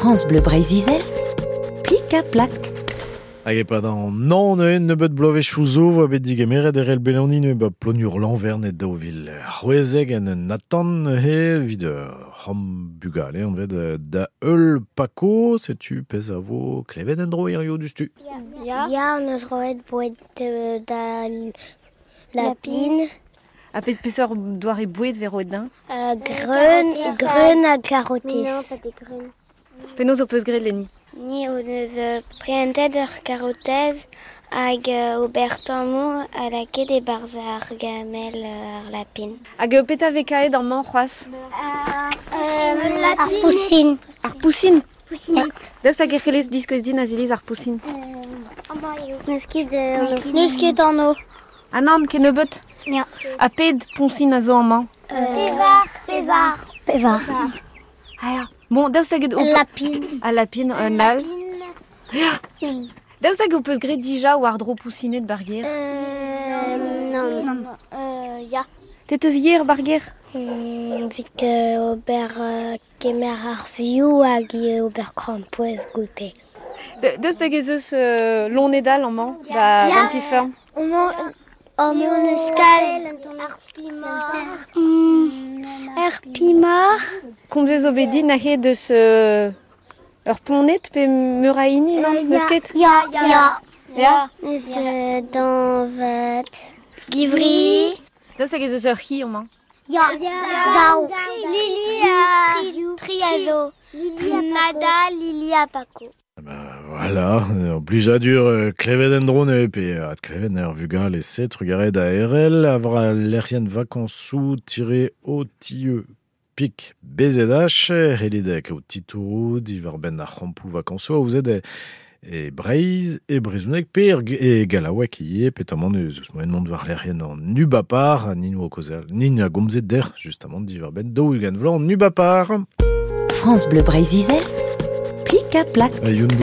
France Bleu Brésil, Plic-à-Plac. Hag e pad an non ne bet blove chouzo va bet digemeret er el beloni ne ba plonur lanvern et daouvil c'houezeg en Nathan he vid ram bugale on vet da eul pako setu pez a vo klevet en dro erio dustu. Ja, on eus roet bouet da lapine. A pet peseur doare bouet vero edin? Greun a karotis. Non, pas des greun. Penaos o peus gret Lenny? Ni on eus preentet ur karotez hag ober tammou a lake de barz ar gamel ar lapine. Hag peta vekaet an man c'hoaz? Ar poussine. Ar poussine? Poussine. Daoust hag e c'helez diskez din a ziliz ar poussine? Neus ket an o. Ah nan, ken nebeut? Ja. A ped poussine a zo an man? Pevar. Ah ya. Bon, daoust hag Lapine. a lapine, un al. Daoust hag o peus gret dija war dro poussinet barger? Non. Ja. Tet eus yer barger? Vit ober kemer ar vioù hag ober krampouez goute. Daoust hag eus lon edal an man? Da vantiferm? On eus kalz ar pimar. Ar pimar. Komzez o bet din a c'he deus ur plonet pe meuraini, non? Neus ket? Ja. Ja? Neus danvet. Givri. Daoust hag eus ur hi an man? Ja. Dao. Tri a zo. Nada, Lili a Paco. Voilà, blij a dur klevet en dro ne pe at klevet er vugal e set rugaret a RL avra lerien vakansou tire o tieu pik bezedach relidek o titourou divar ben ar c'hampou vakansou a ouzet e breiz e brezounek pe e galawek ie petamant eus moen mont war lerien an nubapar ninou o kozel nin a gomzet der justement divar ben daou ugan vlan nubapar. France Bleu Brésil, Plic-à-Plac.